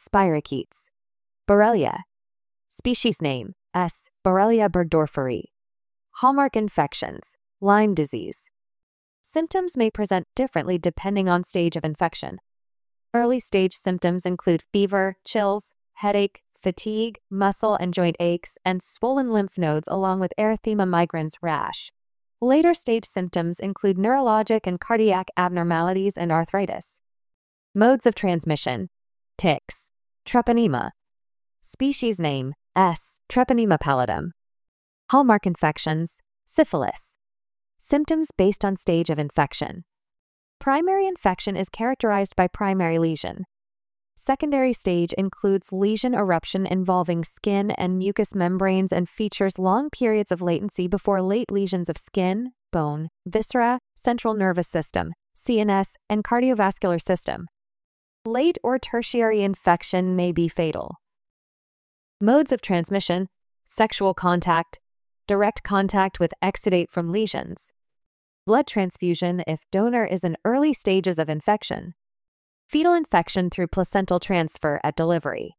spirochetes. Borrelia. Species name, S. Borrelia burgdorferi. Hallmark infections, Lyme disease. Symptoms may present differently depending on stage of infection. Early stage symptoms include fever, chills, headache, fatigue, muscle and joint aches, and swollen lymph nodes along with erythema migrans rash. Later stage symptoms include neurologic and cardiac abnormalities and arthritis. Modes of transmission. Ticks. Treponema. Species name, S. Treponema pallidum. Hallmark infections, syphilis. Symptoms based on stage of infection. Primary infection is characterized by primary lesion. Secondary stage includes lesion eruption involving skin and mucous membranes and features long periods of latency before late lesions of skin, bone, viscera, central nervous system, CNS, and cardiovascular system. Late or tertiary infection may be fatal. Modes of transmission: sexual contact, direct contact with exudate from lesions, blood transfusion if donor is in early stages of infection, fetal infection through placental transfer at delivery.